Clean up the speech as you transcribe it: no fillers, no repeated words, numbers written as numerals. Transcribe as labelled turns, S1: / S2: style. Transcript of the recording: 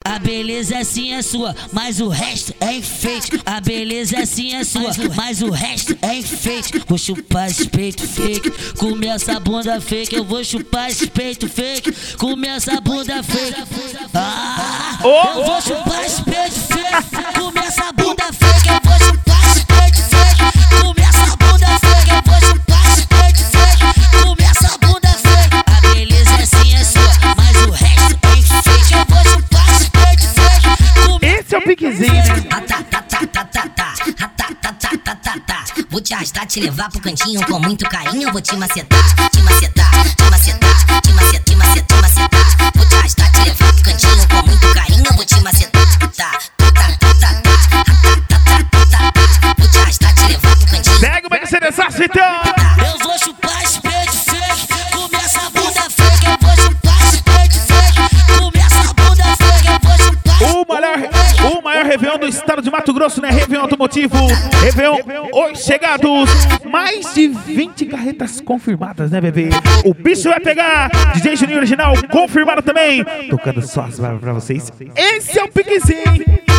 S1: A beleza sim é sua, mas o resto é enfeite. A beleza sim é sua, mas o resto é enfeite. Vou chupar esse peito fake, comer essa bunda fake. Eu vou chupar esse peito fake, comer essa bunda fake. Eu vou chupar esse peito fake, comer essa bunda fake. Eu vou chupar esse peito fake, comer essa bunda fake. Eu vou chupar esse peito fake, comer essa bunda fake. A beleza sim é sua, mas o resto é enfeite. Eu vou chupar esse peito fake, comer.
S2: Esse é o piquezinho, né?
S3: Vou te arrastar, te levar pro cantinho com muito carinho. Eu vou te macetar, te macetar, te macetar, te macetar, te macetar, te macetar. Vou te arrastar, te levar pro cantinho com muito carinho. Eu vou te macetar, vou te arrastar, te levar pro cantinho.
S2: Pega uma que você desce, então.
S1: Eu vou chupar esse peito fake, comer essa bunda fake. Eu vou chupar esse peito fake, comer essa bunda fake. Eu vou chupar
S2: O maior Réveillon do estado de Mato Grosso, né? Réveillon automotivo, Réveillon Os Chegados. Mais de 20 carretas confirmadas, né, bebê? O bicho vai pegar. DJ Juninho Original confirmado também. Tocando só as barras pra vocês. Esse é o piquezinho.